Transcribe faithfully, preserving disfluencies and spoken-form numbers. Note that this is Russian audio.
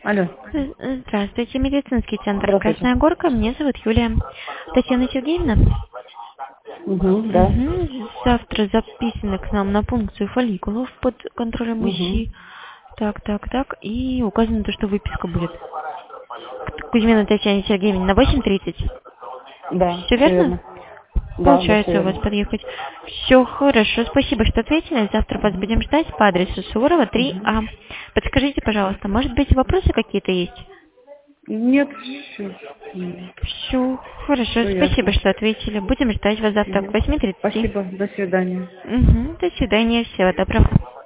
Алло. Здравствуйте, медицинский центр Здравствуйте. Красная Горка. Меня зовут Юлия. Татьяна Сергеевна? Угу, да. Угу. Завтра записаны к нам на пункцию фолликулов под контролем Угу. УЗИ. Так, так, так. И указано то, что выписка будет. Кузьмина Татьяне Сергеевне на восемь тридцать. Да, Все все верно? верно. Да, да, все Получается у вас верно. подъехать. Все хорошо. Спасибо, что ответили. Завтра вас Угу. будем ждать по адресу Суворова три Угу. А. Подскажите, пожалуйста, может быть, вопросы какие-то есть? Нет, все. Все хорошо. Все Спасибо, ясно. что ответили. Будем ждать вас завтра к Угу. восьми тридцати. Спасибо, до свидания. Угу. До свидания. Всего доброго.